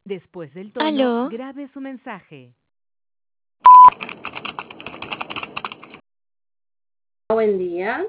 Después del tono, Aló, grabe su mensaje. Buen día.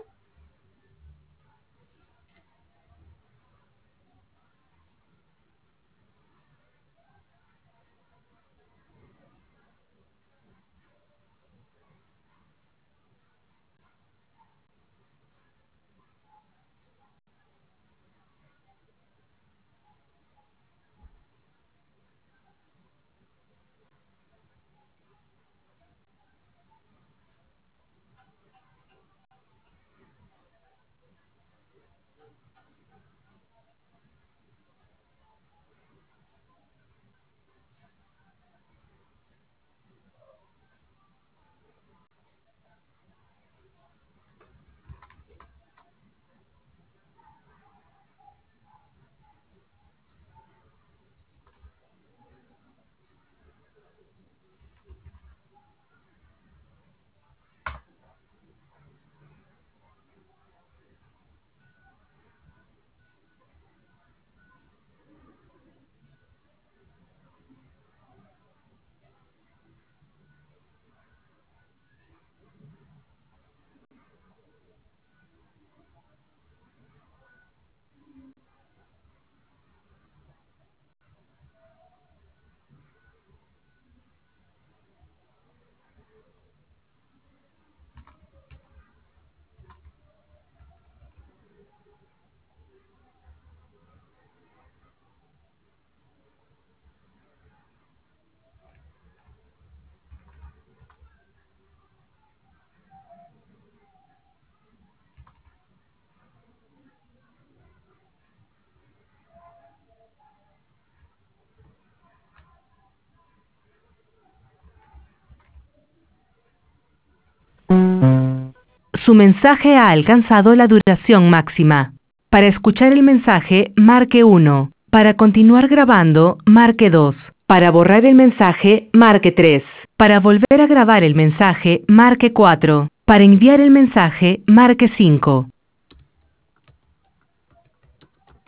Su mensaje ha alcanzado la duración máxima. Para escuchar el mensaje, marque 1. Para continuar grabando, marque 2. Para borrar el mensaje, marque 3. Para volver a grabar el mensaje, marque 4. Para enviar el mensaje, marque 5.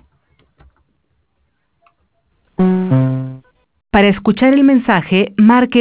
Para escuchar el mensaje, marque